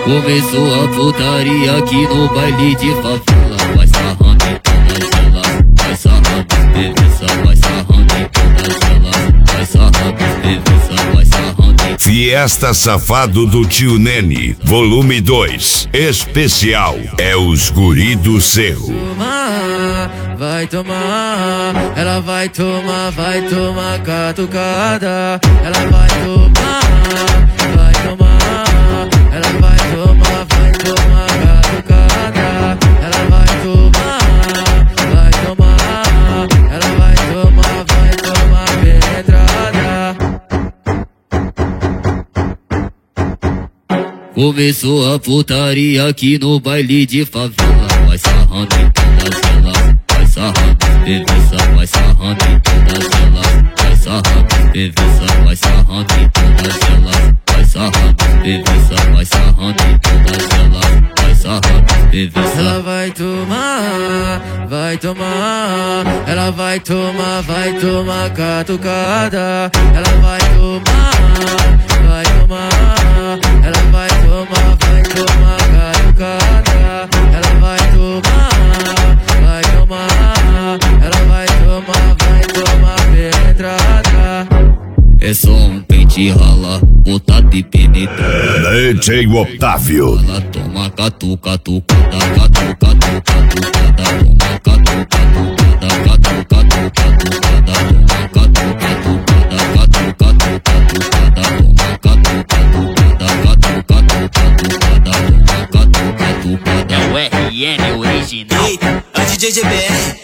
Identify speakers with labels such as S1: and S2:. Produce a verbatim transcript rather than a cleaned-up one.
S1: Começou a putaria aqui no baile de favela. Vai sarrando em todas elas, vai sarrando, bebiça, vai sarrando em todas elas, vai sarrando, bebiça, vai sarrando em...
S2: Fiesta Safado do Tio Nene, volume dois, especial, é os guri do Cerro.
S1: Vai tomar, ela vai tomar, vai tomar catucada. Ela vai tomar, vai tomar, ela vai tomar, vai tomar catucada. Ela vai tomar, vai tomar, ela vai tomar, vai tomar penetrada. Começou a putaria aqui no baile de favela. Vai sarrando em todas elas, vai sarrando, bebiça, vai sarrando em todas elas, vai sarrando, bebiça, vai sarrando em todas elas, vai sarrando, bebiça, vai sarrando em todas elas, vai sarrando, bebiça. Ela vai tomar, vai tomar, ela vai tomar, vai tomar catucada. Ela vai tomar, vai tomar, ela vai tomar, vai tomar catucada. Ela vai tomar, vai tomar, ela vai tomar, vai tomar penetrada. É só um pente rala, botado e penetrada.
S2: D J Otávio.
S1: Ela toma catu, catu, cata, catu, catu, catu, cata, toma catu, catu, cata, catu, catu, catu, cata, toma catu, catu, cata, catu, catu, catu, cata, toma catu, catu, cata, catu, catu, catu, cata, toma catu, catu, cata.
S3: É o R N original.
S4: Eita, é o D J G B R.